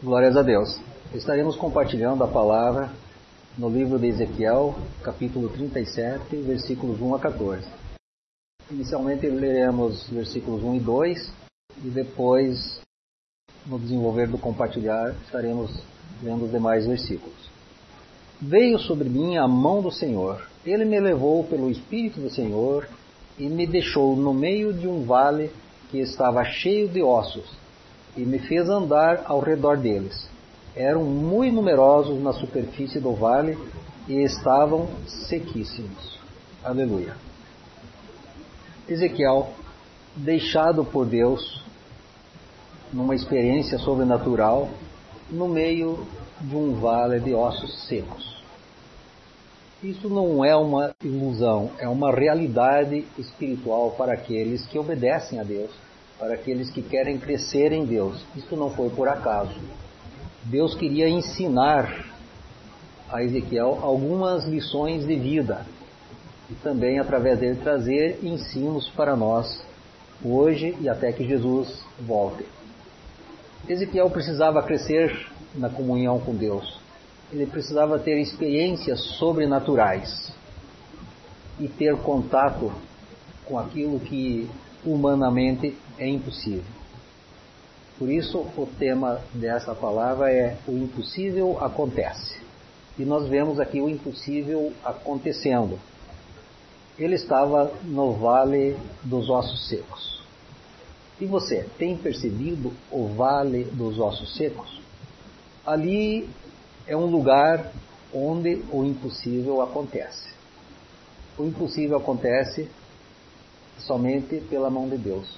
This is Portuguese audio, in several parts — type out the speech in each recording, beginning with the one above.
Glórias a Deus. Estaremos compartilhando a palavra no livro de Ezequiel, capítulo 37, versículos 1 a 14. Inicialmente leremos versículos 1 e 2 e depois, no desenvolver do compartilhar, estaremos lendo os demais versículos. Veio sobre mim a mão do Senhor. Ele me levou pelo Espírito do Senhor e me deixou no meio de um vale que estava cheio de ossos e me fez andar ao redor deles. Eram muito numerosos na superfície do vale e estavam sequíssimos. Aleluia. Ezequiel, deixado por Deus numa experiência sobrenatural no meio de um vale de ossos secos. Isso não é uma ilusão, é uma realidade espiritual para aqueles que obedecem a Deus, para aqueles que querem crescer em Deus. Isso não foi por acaso. Deus queria ensinar a Ezequiel algumas lições de vida e também, através dele, trazer ensinos para nós hoje e até que Jesus volte. Ezequiel precisava crescer na comunhão com Deus. Ele precisava ter experiências sobrenaturais e ter contato com aquilo que humanamente é impossível. Por isso, o tema dessa palavra é o impossível acontece. E nós vemos aqui o impossível acontecendo. Ele estava no vale dos ossos secos. E você, tem percebido o vale dos ossos secos? Ali é um lugar onde o impossível acontece. O impossível acontece somente pela mão de Deus.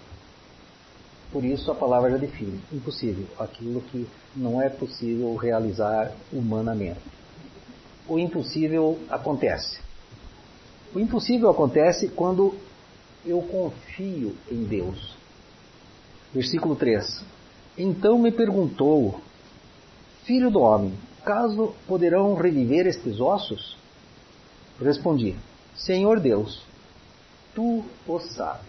Por isso a palavra já define, impossível, aquilo que não é possível realizar humanamente. O impossível acontece. O impossível acontece quando eu confio em Deus. Versículo 3. Então me perguntou: Filho do homem, caso poderão reviver estes ossos? Respondi: Senhor Deus, tu o sabes.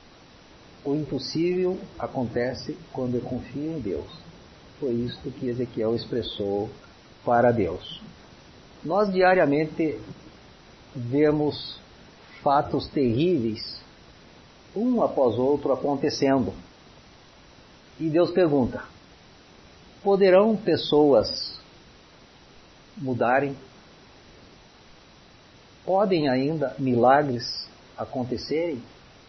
O impossível acontece quando eu confio em Deus. Foi isto que Ezequiel expressou para Deus. Nós diariamente vemos fatos terríveis, um após outro, acontecendo. E Deus pergunta: poderão pessoas mudarem? Podem ainda milagres acontecerem?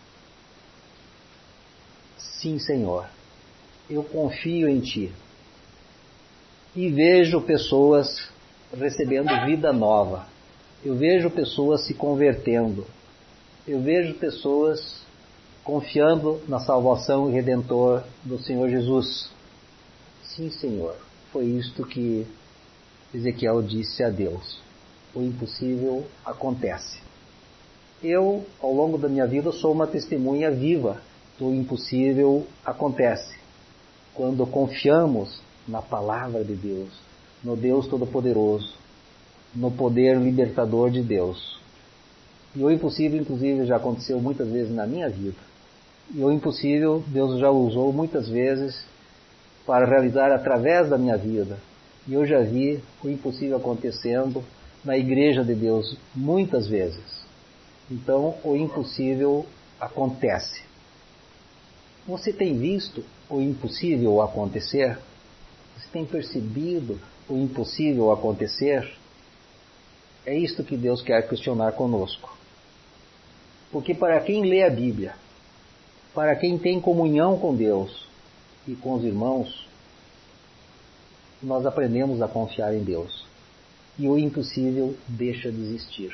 Sim, Senhor, eu confio em Ti. E vejo pessoas recebendo vida nova. Eu vejo pessoas se convertendo. Eu vejo pessoas confiando na salvação e redentor do Senhor Jesus. Sim, Senhor, foi isto que Ezequiel disse a Deus. O impossível acontece. Eu, ao longo da minha vida, sou uma testemunha viva do impossível acontece. Quando confiamos na palavra de Deus, no Deus Todo-Poderoso, no poder libertador de Deus. E o impossível, inclusive, já aconteceu muitas vezes na minha vida. E o impossível, Deus já usou muitas vezes para realizar através da minha vida. E eu já vi o impossível acontecendo na igreja de Deus muitas vezes. Então, o impossível acontece. Você tem visto o impossível acontecer? Você tem percebido o impossível acontecer? É isto que Deus quer questionar conosco. Porque para quem lê a Bíblia, para quem tem comunhão com Deus e com os irmãos, nós aprendemos a confiar em Deus. E o impossível deixa de existir.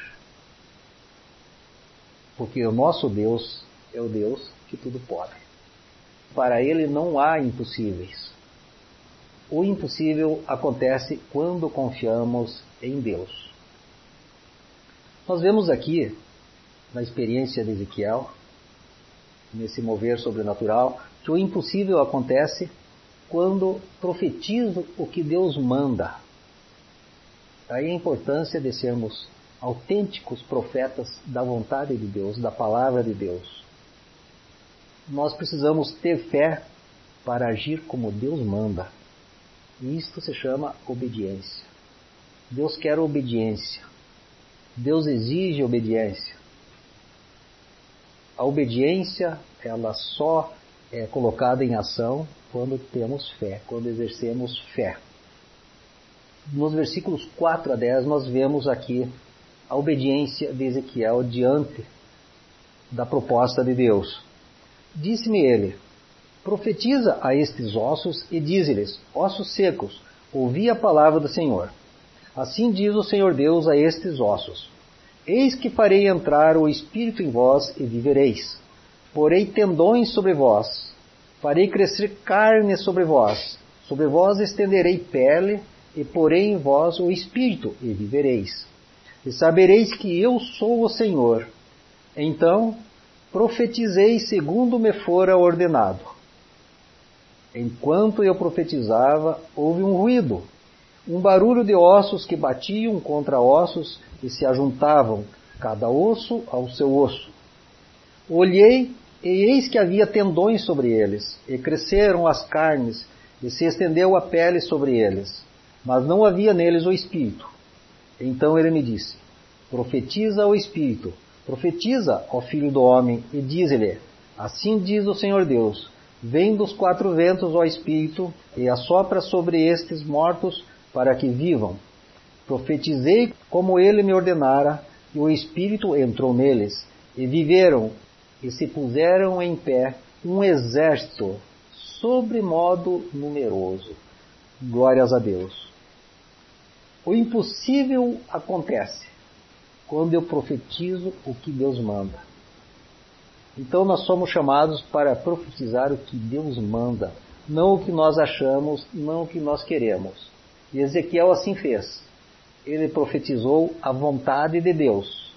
Porque o nosso Deus é o Deus que tudo pode. Para Ele não há impossíveis. O impossível acontece quando confiamos em Deus. Nós vemos aqui, na experiência de Ezequiel, nesse mover sobrenatural, que o impossível acontece quando profetizo o que Deus manda. Aí a importância de sermos autênticos profetas da vontade de Deus, da palavra de Deus. Nós precisamos ter fé para agir como Deus manda. E isto se chama obediência. Deus quer obediência. Deus exige obediência. A obediência, ela só é colocada em ação quando temos fé, quando exercemos fé. Nos versículos 4 a 10 nós vemos aqui a obediência de Ezequiel diante da proposta de Deus. Disse-me ele: profetiza a estes ossos e dize-lhes: ossos secos, ouvi a palavra do Senhor. Assim diz o Senhor Deus a estes ossos: eis que farei entrar o Espírito em vós e vivereis. Porei tendões sobre vós, farei crescer carne sobre vós estenderei pele, e porei em vós o Espírito e vivereis. E sabereis que eu sou o Senhor. Então profetizei segundo me fora ordenado. Enquanto eu profetizava, houve um ruído, um barulho de ossos que batiam contra ossos e se ajuntavam, cada osso ao seu osso. Olhei, e eis que havia tendões sobre eles, e cresceram as carnes, e se estendeu a pele sobre eles, mas não havia neles o Espírito. Então ele me disse: profetiza ao Espírito, profetiza ao Filho do Homem, e dize-lhe: assim diz o Senhor Deus, vem dos quatro ventos, ó Espírito, e assopra sobre estes mortos, para que vivam. Profetizei como ele me ordenara, e o Espírito entrou neles, e viveram, e se puseram em pé um exército sobremodo numeroso. Glórias a Deus. O impossível acontece quando eu profetizo o que Deus manda. Então nós somos chamados para profetizar o que Deus manda, não o que nós achamos, não o que nós queremos. E Ezequiel assim fez. Ele profetizou a vontade de Deus.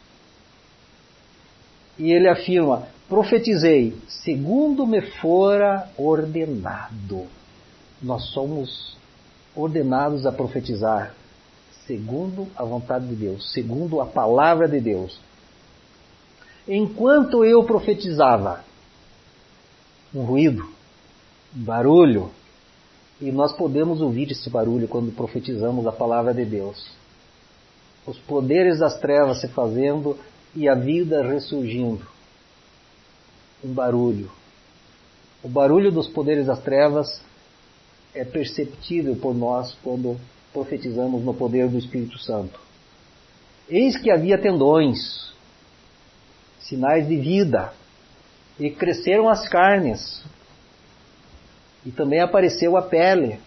E ele afirma: profetizei segundo me fora ordenado. Nós somos ordenados a profetizar segundo a vontade de Deus, segundo a palavra de Deus. Enquanto eu profetizava, um ruído, um barulho, e nós podemos ouvir esse barulho quando profetizamos a palavra de Deus. Os poderes das trevas se fazendo e a vida ressurgindo. Um barulho. O barulho dos poderes das trevas é perceptível por nós quando profetizamos no poder do Espírito Santo. Eis que havia tendões, sinais de vida, e cresceram as carnes, e também apareceu a pele,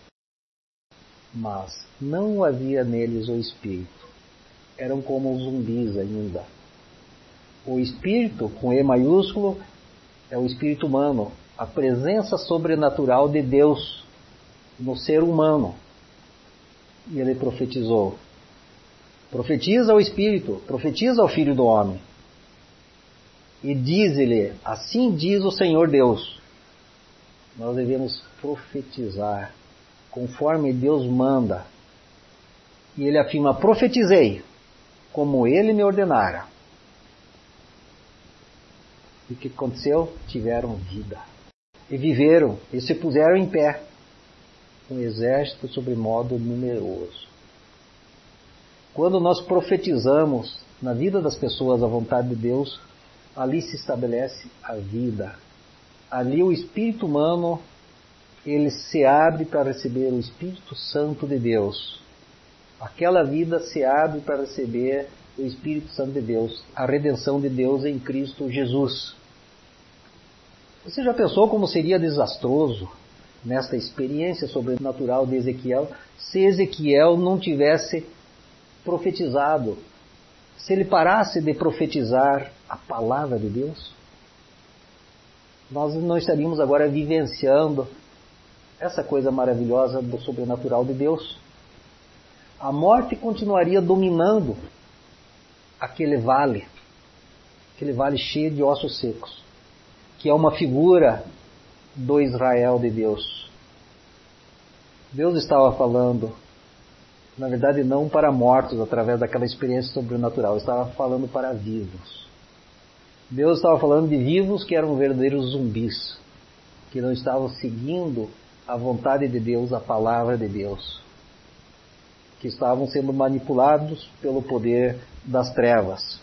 mas não havia neles o Espírito. Eram como zumbis ainda. O Espírito, com E maiúsculo, é o Espírito humano, a presença sobrenatural de Deus no ser humano. E ele profetizou: profetiza ao Espírito, profetiza ao Filho do Homem, e diz-lhe: assim diz o Senhor Deus. Nós devemos profetizar conforme Deus manda. E ele afirma: profetizei como ele me ordenara. E o que aconteceu? Tiveram vida. E viveram, e se puseram em pé. Um exército sobremodo numeroso. Quando nós profetizamos na vida das pessoas a vontade de Deus, ali se estabelece a vida. Ali o espírito humano, ele se abre para receber o Espírito Santo de Deus. Aquela vida se abre para receber o Espírito Santo de Deus, a redenção de Deus em Cristo Jesus. Você já pensou como seria desastroso nesta experiência sobrenatural de Ezequiel, se Ezequiel não tivesse profetizado, se ele parasse de profetizar a palavra de Deus? Nós não estaríamos agora vivenciando essa coisa maravilhosa do sobrenatural de Deus. A morte continuaria dominando aquele vale cheio de ossos secos, que é uma figura do Israel de Deus. Deus estava falando, na verdade não para mortos através daquela experiência sobrenatural, estava falando para vivos. Deus estava falando de vivos que eram verdadeiros zumbis, que não estavam seguindo a vontade de Deus, a palavra de Deus, que estavam sendo manipulados pelo poder das trevas.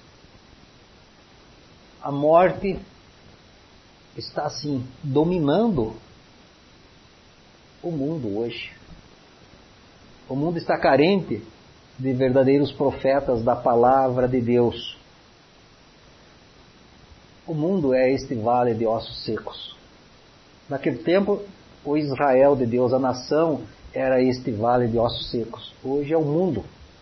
A morte está assim dominando o mundo hoje. O mundo está carente de verdadeiros profetas da palavra de Deus. O mundo é este vale de ossos secos. Naquele tempo, o Israel de Deus, a nação, era este vale de ossos secos. Hoje é o mundo.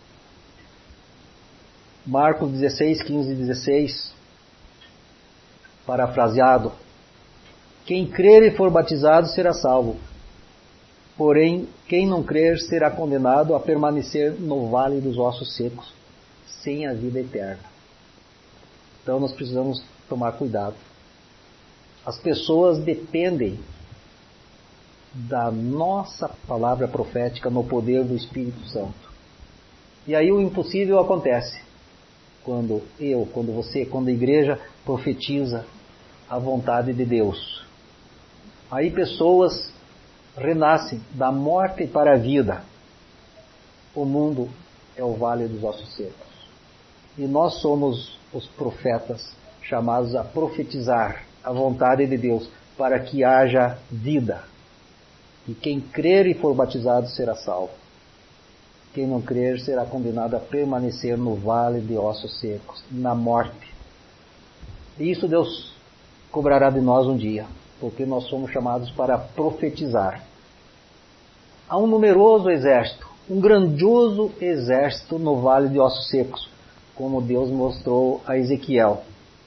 Marcos 16, 15 e 16, parafraseado: quem crer e for batizado será salvo, porém quem não crer será condenado a permanecer no vale dos ossos secos, sem a vida eterna. Então nós precisamos tomar cuidado. As pessoas dependem da nossa palavra profética no poder do Espírito Santo. E aí o impossível acontece. Quando você, quando a igreja profetiza a vontade de Deus. Aí pessoas renascem da morte para a vida. O mundo é o vale dos ossos secos. E nós somos os profetas chamados a profetizar a vontade de Deus para que haja vida. E quem crer e for batizado será salvo. Quem não crer será condenado a permanecer no vale de ossos secos, na morte. E isso Deus cobrará de nós um dia, porque nós somos chamados para profetizar. Há um numeroso exército, um grandioso exército no vale de ossos secos, como Deus mostrou a Ezequiel.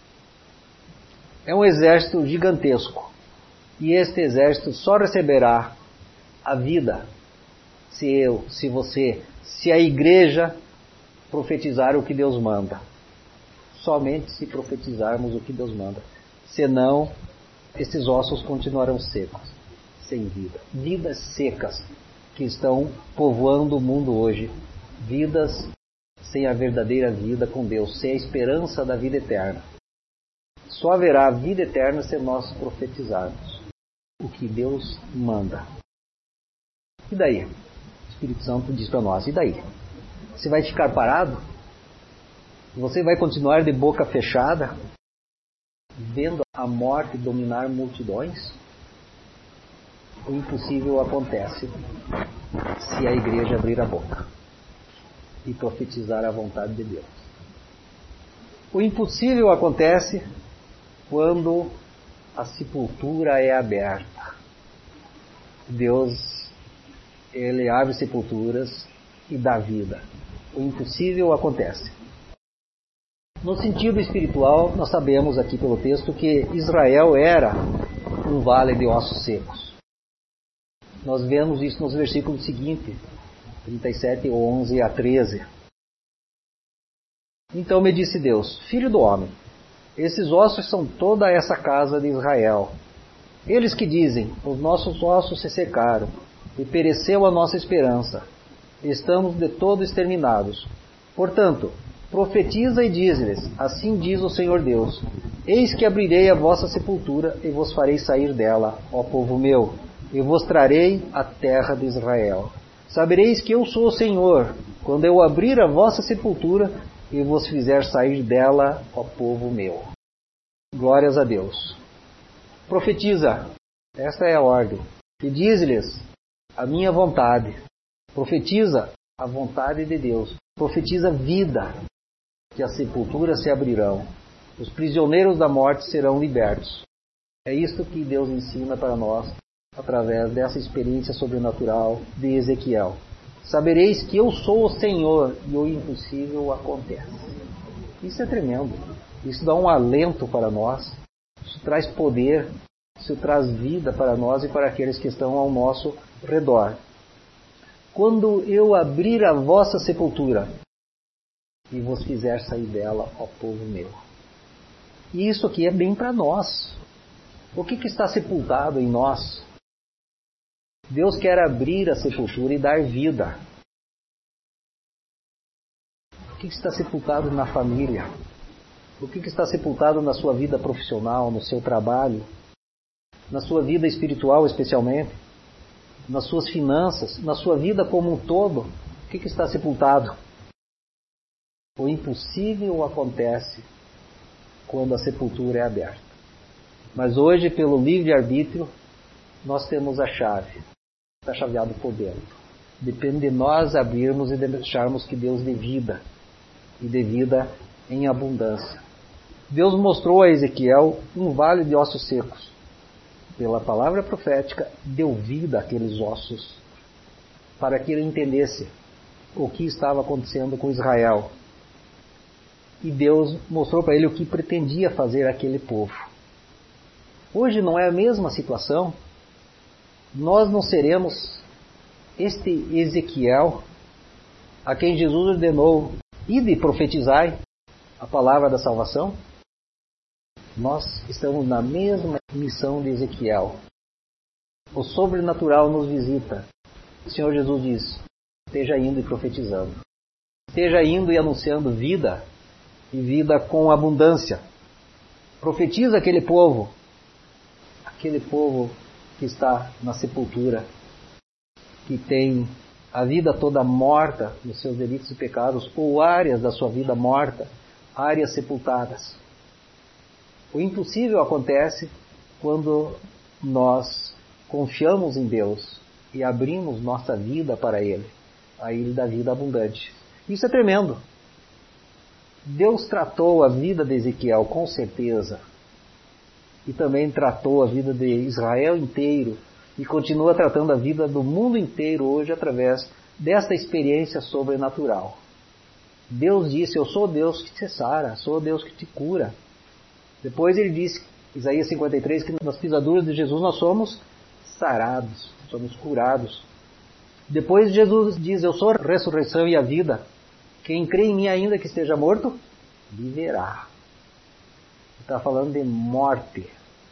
É um exército gigantesco, e este exército só receberá a vida se a igreja profetizar o que Deus manda. Somente se profetizarmos o que Deus manda. Senão, esses ossos continuarão secos, sem vida. Vidas secas que estão povoando o mundo hoje. Vidas sem a verdadeira vida com Deus, sem a esperança da vida eterna. Só haverá vida eterna se nós profetizarmos o que Deus manda. E daí? O Espírito Santo diz para nós, e daí? Você vai ficar parado? Você vai continuar de boca fechada, vendo a morte dominar multidões? O impossível acontece se a igreja abrir a boca e profetizar a vontade de Deus. O impossível acontece quando a sepultura é aberta. Deus, Ele abre sepulturas e dá vida. O impossível acontece. No sentido espiritual, nós sabemos aqui pelo texto que Israel era um vale de ossos secos. Nós vemos isso nos versículos seguintes, 37, 11 a 13. Então me disse Deus, filho do homem, esses ossos são toda essa casa de Israel. Eles que dizem, os nossos ossos se secaram, e pereceu a nossa esperança. Estamos de todo exterminados. Portanto, profetiza e diz-lhes, assim diz o Senhor Deus, eis que abrirei a vossa sepultura e vos farei sair dela, ó povo meu, e vos trarei a terra de Israel. Sabereis que eu sou o Senhor, quando eu abrir a vossa sepultura e vos fizer sair dela, ó povo meu. Glórias a Deus. Profetiza, esta é a ordem, e diz-lhes a minha vontade. Profetiza a vontade de Deus. Profetiza vida, que as sepulturas se abrirão. Os prisioneiros da morte serão libertos. É isto que Deus ensina para nós, através dessa experiência sobrenatural de Ezequiel. Sabereis que eu sou o Senhor e o impossível acontece. Isso é tremendo. Isso dá um alento para nós. Isso traz poder. Isso traz vida para nós e para aqueles que estão ao nosso redor. Quando eu abrir a vossa sepultura e vos fizer sair dela, ó povo meu. E isso aqui é bem para nós. O que está sepultado em nós? Deus quer abrir a sepultura e dar vida. O que está sepultado na família? O que está sepultado na sua vida profissional, no seu trabalho? Na sua vida espiritual especialmente? nas suas finanças, na sua vida como um todo, o que está sepultado? O impossível acontece quando a sepultura é aberta. Mas hoje, pelo livre-arbítrio, nós temos a chave. Está chaveado por dentro. Depende de nós abrirmos e deixarmos que Deus dê vida. E dê vida em abundância. Deus mostrou a Ezequiel um vale de ossos secos. Pela palavra profética, deu vida àqueles ossos, para que ele entendesse o que estava acontecendo com Israel. E Deus mostrou para ele o que pretendia fazer aquele povo. Hoje não é a mesma situação. Nós não seremos este Ezequiel, a quem Jesus ordenou, ide e profetizai a palavra da salvação. Nós estamos na mesma missão de Ezequiel. O sobrenatural nos visita. O Senhor Jesus diz, esteja indo e profetizando. Esteja indo e anunciando vida, e vida com abundância. Profetiza aquele povo que está na sepultura, que tem a vida toda morta nos seus delitos e pecados, ou áreas da sua vida morta, áreas sepultadas. O impossível acontece quando nós confiamos em Deus e abrimos nossa vida para Ele, a Ele da vida abundante. Isso é tremendo. Deus tratou a vida de Ezequiel com certeza, e também tratou a vida de Israel inteiro, e continua tratando a vida do mundo inteiro hoje através desta experiência sobrenatural. Deus disse, eu sou o Deus que te sara, sou o Deus que te cura. Depois ele disse, Isaías 53, que nas pisaduras de Jesus nós somos sarados, somos curados. Depois Jesus diz, eu sou a ressurreição e a vida. Quem crê em mim ainda que esteja morto, viverá. Está falando de morte.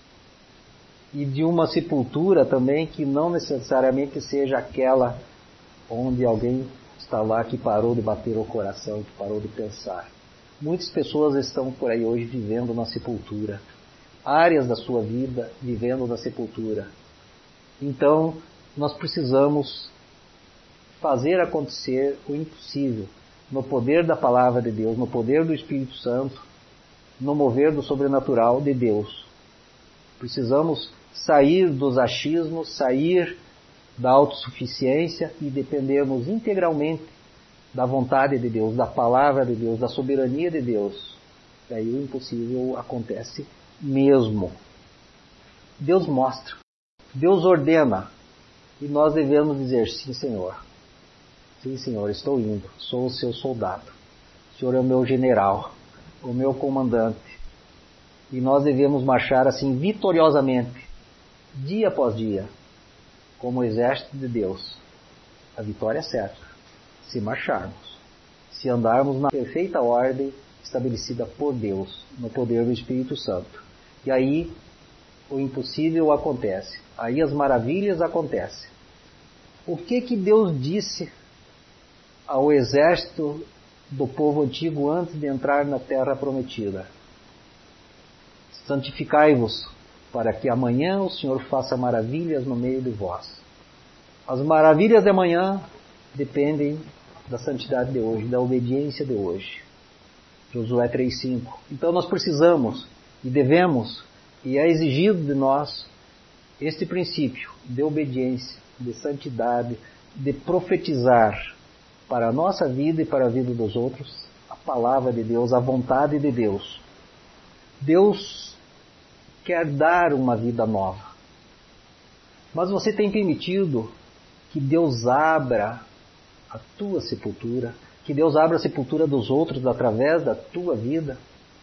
E de uma sepultura também que não necessariamente seja aquela onde alguém está lá que parou de bater o coração, que parou de pensar. Muitas pessoas estão por aí hoje vivendo na sepultura. Áreas da sua vida vivendo na sepultura. Então, nós precisamos fazer acontecer o impossível no poder da palavra de Deus, no poder do Espírito Santo, no mover do sobrenatural de Deus. Precisamos sair dos achismos, sair da autossuficiência e dependermos integralmente da vontade de Deus, da palavra de Deus, da soberania de Deus. E aí o impossível acontece mesmo. Deus mostra, Deus ordena, e nós devemos dizer, sim, Senhor. Sim, Senhor, estou indo, sou o seu soldado. O Senhor é o meu general, o meu comandante. E nós devemos marchar assim vitoriosamente, dia após dia, como o exército de Deus. A vitória é certa, se marcharmos, se andarmos na perfeita ordem estabelecida por Deus, no poder do Espírito Santo. E aí o impossível acontece, aí as maravilhas acontecem. O que Deus disse ao exército do povo antigo antes de entrar na terra prometida? Santificai-vos, para que amanhã o Senhor faça maravilhas no meio de vós. As maravilhas de amanhã dependem da santidade de hoje, da obediência de hoje. Josué 3,5. Então nós precisamos e devemos, e é exigido de nós, este princípio de obediência, de santidade, de profetizar para a nossa vida e para a vida dos outros a palavra de Deus, a vontade de Deus. Deus quer dar uma vida nova. Mas você tem permitido que Deus abra a tua sepultura, que Deus abra a sepultura dos outros através da tua vida?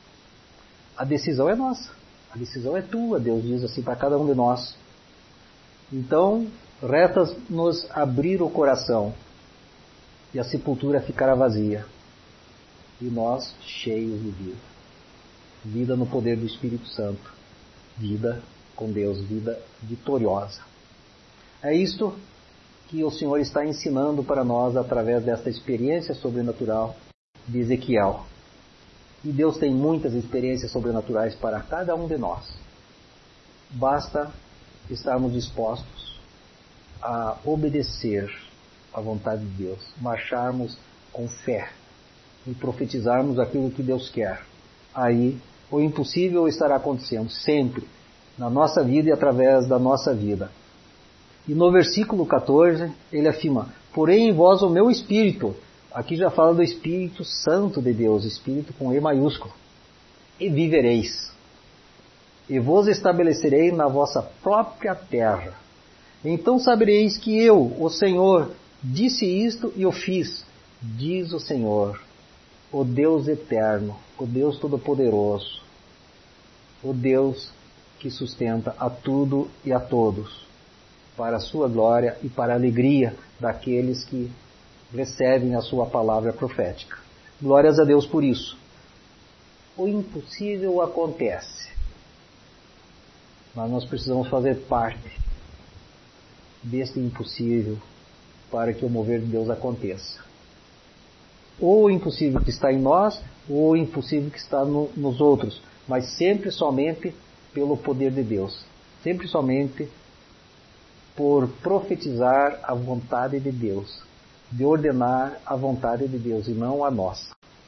A decisão é nossa, a decisão é tua, Deus diz assim para cada um de nós. Então, resta-nos abrir o coração e a sepultura ficará vazia, e nós cheios de vida. Vida no poder do Espírito Santo, vida com Deus, vida vitoriosa. É isto que o Senhor está ensinando para nós através desta experiência sobrenatural de Ezequiel. E Deus tem muitas experiências sobrenaturais para cada um de nós. Basta estarmos dispostos a obedecer à vontade de Deus, marcharmos com fé e profetizarmos aquilo que Deus quer, aí o impossível estará acontecendo sempre na nossa vida e através da nossa vida. E no versículo 14 ele afirma: porém em vós o meu Espírito. Aqui já fala do Espírito Santo de Deus, Espírito com E maiúsculo. E vivereis. E vos estabelecerei na vossa própria terra. Então sabereis que eu, o Senhor, disse isto e o fiz, diz o Senhor, o Deus eterno, o Deus todo-poderoso, o Deus que sustenta a tudo e a todos, para a sua glória e para a alegria daqueles que recebem a sua palavra profética. Glórias a Deus por isso. O impossível acontece, mas nós precisamos fazer parte deste impossível para que o mover de Deus aconteça. Ou o impossível que está em nós, ou o impossível que está nos outros, mas sempre somente pelo poder de Deus, sempre somente por profetizar a vontade de Deus, de ordenar a vontade de Deus e não a nossa.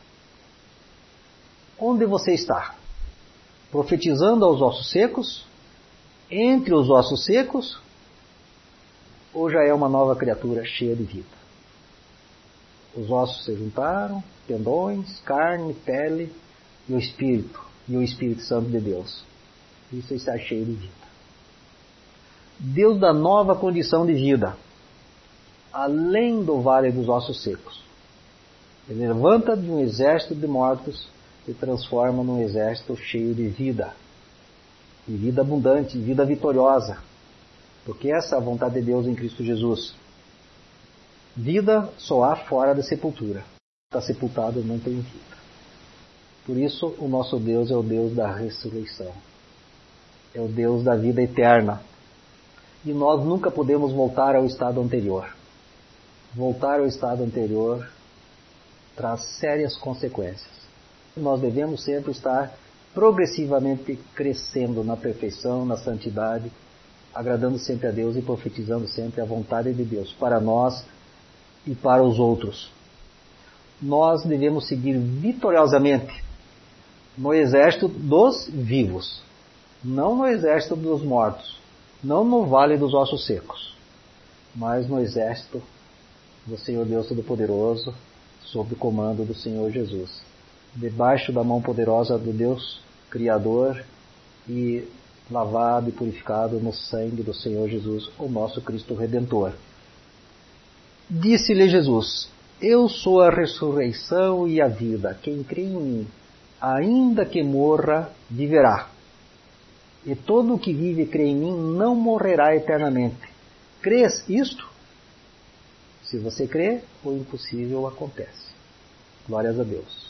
Onde você está? Profetizando aos ossos secos? Entre os ossos secos? Ou já é uma nova criatura cheia de vida? Os ossos se juntaram, tendões, carne, pele e o Espírito Santo de Deus. Isso é estar cheio de vida. Deus dá nova condição de vida, além do vale dos ossos secos. Ele levanta de um exército de mortos e transforma num exército cheio de vida abundante, vida vitoriosa, porque essa é a vontade de Deus em Cristo Jesus. Vida só há fora da sepultura. Está sepultado, não tem vida. Por isso o nosso Deus é o Deus da ressurreição, é o Deus da vida eterna. E nós nunca podemos voltar ao estado anterior. Voltar ao estado anterior traz sérias consequências. Nós devemos sempre estar progressivamente crescendo na perfeição, na santidade, agradando sempre a Deus e profetizando sempre a vontade de Deus para nós e para os outros. Nós devemos seguir vitoriosamente no exército dos vivos, não no exército dos mortos, não no vale dos ossos secos, mas no exército do Senhor Deus Todo-Poderoso, sob o comando do Senhor Jesus, debaixo da mão poderosa do Deus Criador e lavado e purificado no sangue do Senhor Jesus, o nosso Cristo Redentor. Disse-lhe Jesus: eu sou a ressurreição e a vida. Quem crê em mim, ainda que morra, viverá. E todo o que vive e crê em mim não morrerá eternamente. Crês isto? Se você crê, o impossível acontece. Glórias a Deus.